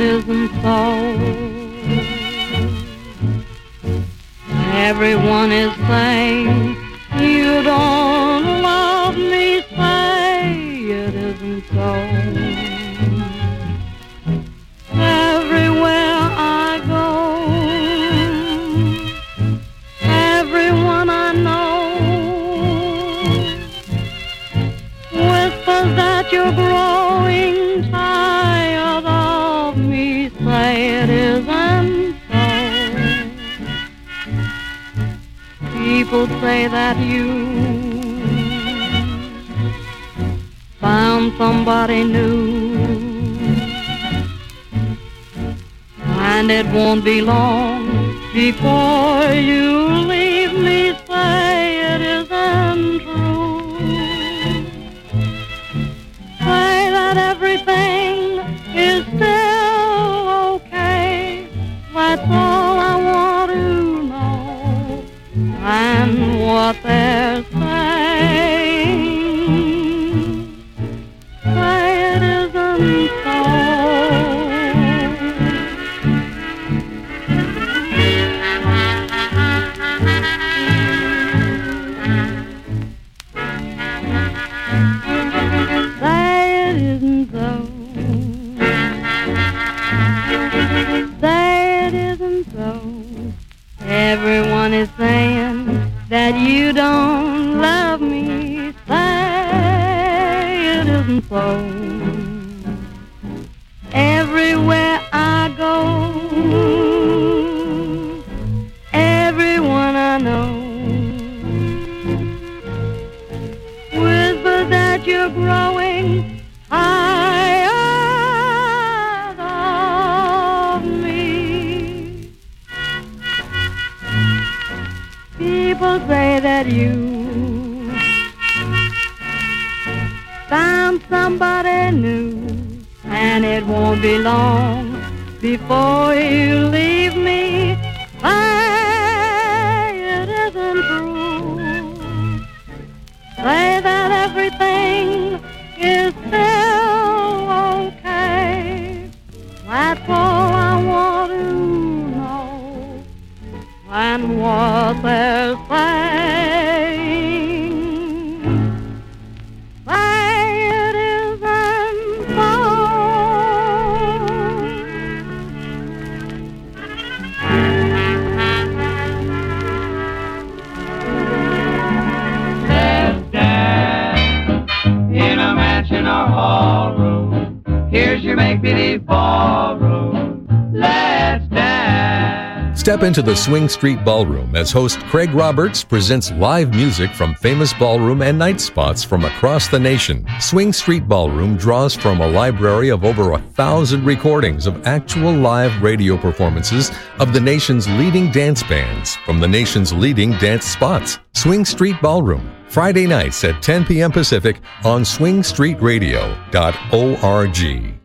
isn't so. Everyone is saying you don't love me, say it isn't so. Everywhere I go, everyone I know whispers that you're growing tired of me, say it isn't so. People say that you found somebody new, and it won't be long before you leave me, say it isn't true. Say that everything is still okay, that's all I want to know, and what they're saying, say it isn't so. Everyone is saying that you don't love me, say it isn't so. Everywhere I go, everyone I know whispers that you're growing tired of me. People say that you found somebody new, and it won't be long before you leave me, say it isn't true. Say that everything is still okay, that's all I want to know, and what they're saying, say it isn't so. Let's dance in a mansion or hall room. Here's your make-believe ballroom. Let's dance. Step into the Swing Street Ballroom as host Craig Roberts presents live music from famous ballroom and night spots from across the nation. Swing Street Ballroom draws from a library of over 1,000 recordings of actual live radio performances of the nation's leading dance bands from the nation's leading dance spots. Swing Street Ballroom, Friday nights at 10 p.m. Pacific on swingstreetradio.org.